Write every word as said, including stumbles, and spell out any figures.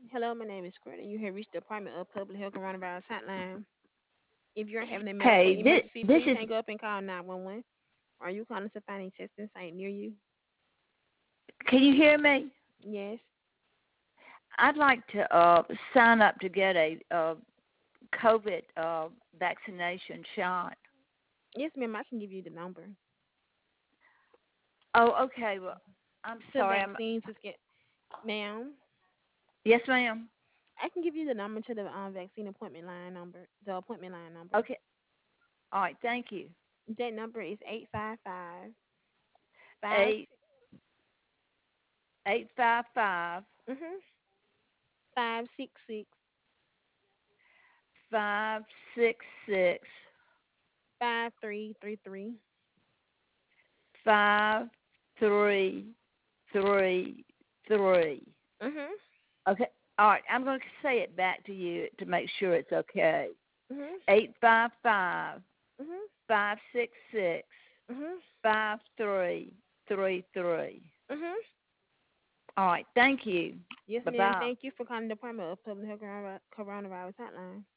Hello, my name is Greta. You have reached the Department of Public Health Coronavirus Hotline. If you're having a medical Hey, this emergency, this please is. hang up and call nine one one. Are you calling to find a testing site near you? Can you hear me? Yes. I'd like to uh, sign up to get a uh, COVID uh, vaccination shot. Yes, ma'am. I can give you the number. Oh, okay. Well, I'm To sorry. I'm. vaccine to get, ma'am. Yes, ma'am. I can give you the number to the um, vaccine appointment line number. The appointment line number. Okay. All right. Thank you. That number is eight five five five. Eight eight five five Mhm. Five six six five six six five three three three. five three three three. Mhm. Okay. All right. I'm going to say it back to you to make sure it's okay. Mhm. Eight five five Mhm. five six six Mhm. five three three three. Mhm. All right. Thank you. Yes, Bye ma'am. bye. Thank you for calling the Department of Public Health Coronavirus Hotline.